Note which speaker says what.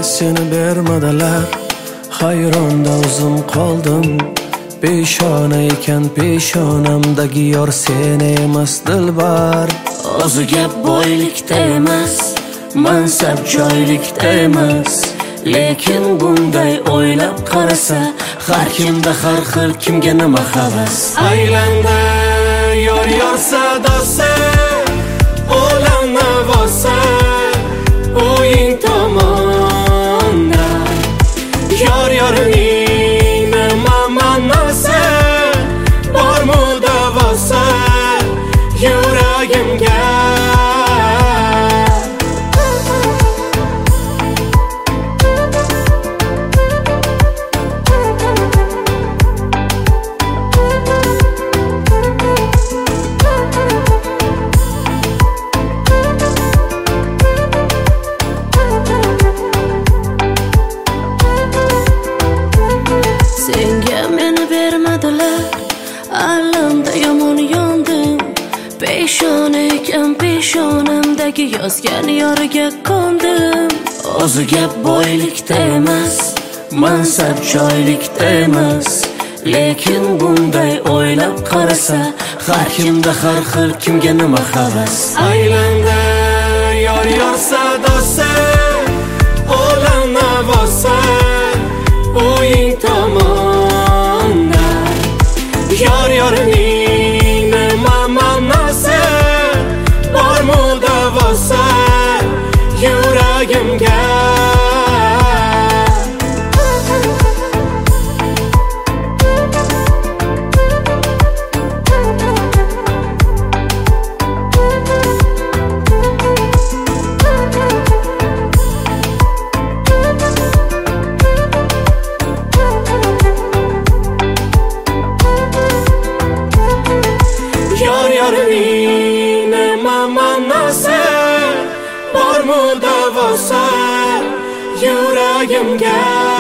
Speaker 1: seni bermadilar. Hayronda o'zim qoldim. Peshona ekan peshonamdagi yor sen emas dilbar.
Speaker 2: O'zi gap boylikda emas, mansab joylikda emas. Lekin bunday o'ylab qarasa, har kimda har xil kimga nima havas.
Speaker 1: Aylanda yor sadosi, olam navosi, o'yin tomonda. Yorning nima ma'nosi, bormi davosi yuragimga.
Speaker 2: Senga meni bermadilar, alamda yomon yondim. Peshona ekan peshonamdagi yozgan yoriga kondim. O'zi gap boylikda emas, mansab joylikda emas. Lekin bunday o'ylab qarasa, har kimda har xil kimga nima havas.
Speaker 1: Aylanda yor sadosi, olam navosi, o'yin tomonda. Yorning nima ma'nosi, bormi davosi yuragimga. Yorning nima ma'nosi, bormi davosi yuragimga.